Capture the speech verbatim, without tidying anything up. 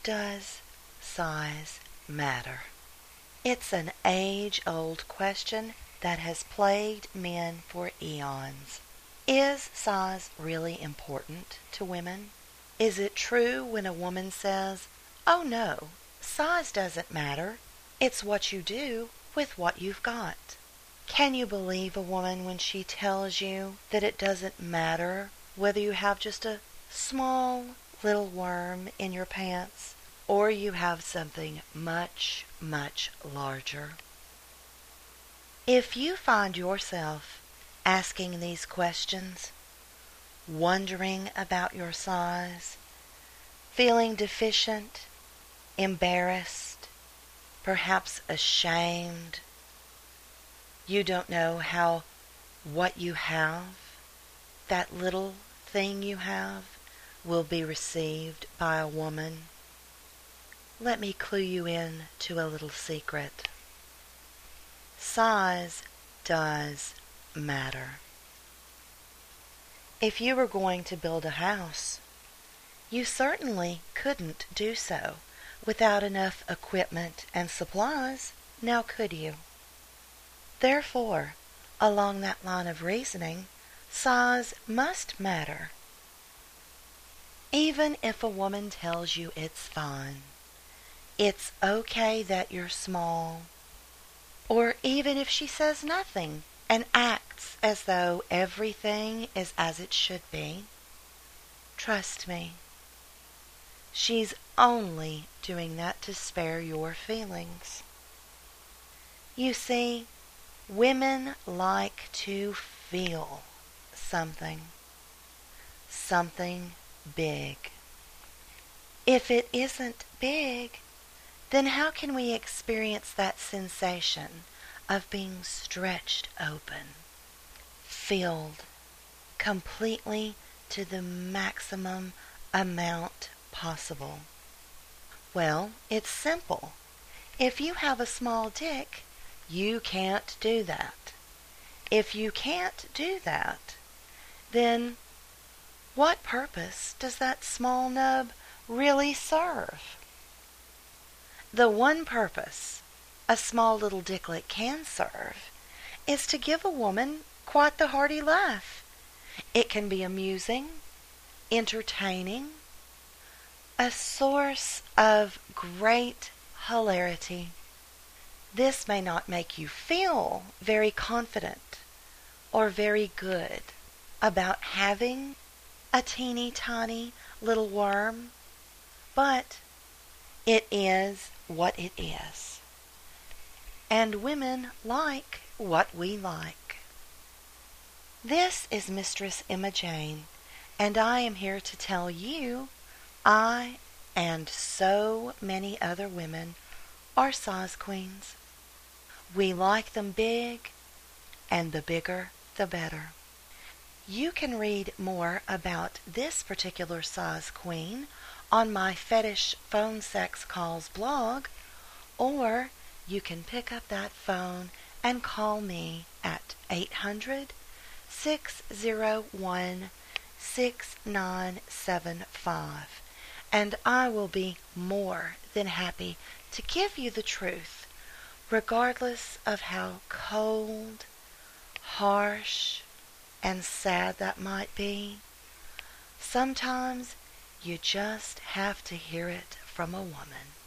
Does size matter? It's an age-old question that has plagued men for eons. Is size really important to women? Is it true when a woman says, "Oh no, size doesn't matter. It's what you do with what you've got"? Can you believe a woman when she tells you that it doesn't matter whether you have just a small little worm in your pants or you have something much, much larger? If you find yourself asking these questions, wondering about your size, feeling deficient, embarrassed, perhaps ashamed, you don't know how what you have, that little thing you have, will be received by a woman, let me clue you in to a little secret. Size does matter. If you were going to build a house, you certainly couldn't do so without enough equipment and supplies, now could you? Therefore, along that line of reasoning, size must matter. Even if a woman tells you it's fine, it's okay that you're small, or even if she says nothing and acts as though everything is as it should be, trust me, she's only doing that to spare your feelings. You see, women like to feel something, something big. If it isn't big, then how can we experience that sensation of being stretched open, filled completely to the maximum amount possible? Well, it's simple. If you have a small dick, you can't do that. If you can't do that, then what purpose does that small nub really serve? The one purpose a small little dicklet can serve is to give a woman quite the hearty laugh. It can be amusing, entertaining, a source of great hilarity. This may not make you feel very confident or very good about having a teeny tiny little worm, but it is what it is. And women like what we like. This is Mistress Emma Jane, and I am here to tell you I and so many other women are size queens. We like them big, and the bigger the better. You can read more about this particular size queen on my Fetish Phone Sex Calls blog, or you can pick up that phone and call me at eight hundred, six oh one, six nine seven five, and I will be more than happy to give you the truth, regardless of how cold, harsh, and sad that might be. Sometimes you just have to hear it from a woman.